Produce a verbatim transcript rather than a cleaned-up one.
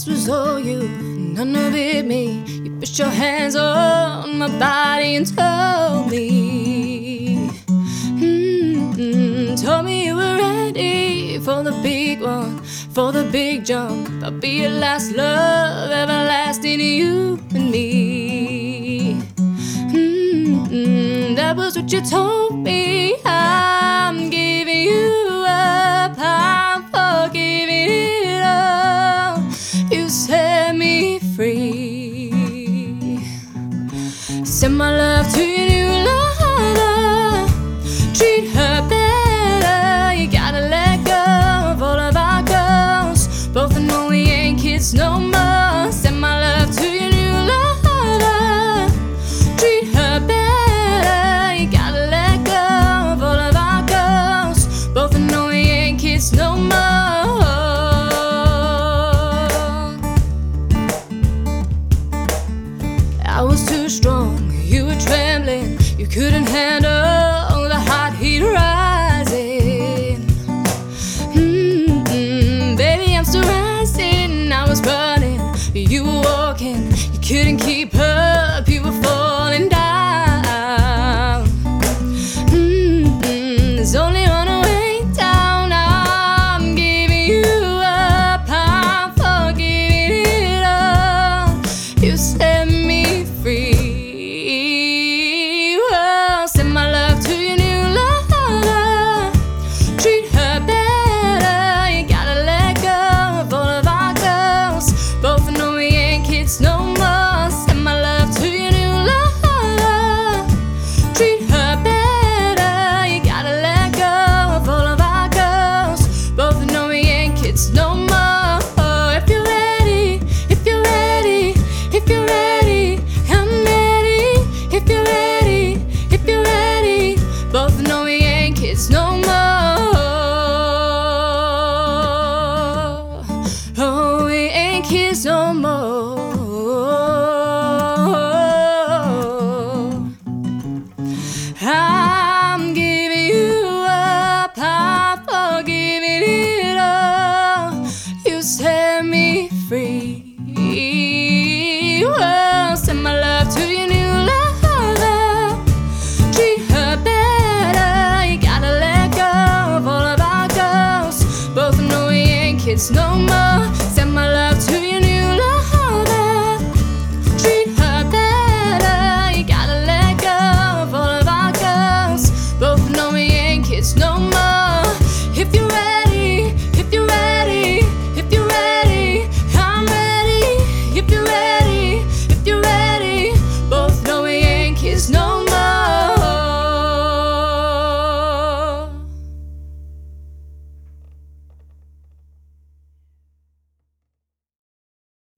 was all you, none of it me. You pushed your hands on my body and told me, mm-hmm, told me you were ready for the big one, for the big jump. I'll be your last love, everlasting, you and me. Mm-hmm, that was what you told me. I'm giving you up, I'm forgiving it all. You set me free. Send my love to your new lover. Treat her better. You gotta let go of all of our ghosts. Both know we ain't kids no more. Send my love to your new lover. Treat her better. You gotta let go of all of our ghosts. Both know we ain't kids no more. I was too strong, you were trembling. You couldn't handle the hot heat rising. Mm-hmm, baby, I'm still rising. I was running, you were walking. You couldn't keep up, you were falling down. Mm-hmm, there's only one way down. I'm giving you up, I'm forgiving it all. You set me free. Well, send my love to your new lover. Treat her better. You gotta let go of all of our ghosts. Both know we ain't kids no more. Send my love to your new lover. Treat her better. You gotta let go of all of our ghosts. Both know we ain't kids no more. If you're ready, if you're ready, if you're ready, I'm ready. If you're ready, if you're ready, both know we ain't kids no more. Oh, we ain't kids no more. I'm giving you up, I'm forgiving it all. You set me free. Well, send my love to your new lover. Treat her better. You gotta let go of all of our ghosts. Both know we ain't kids no more.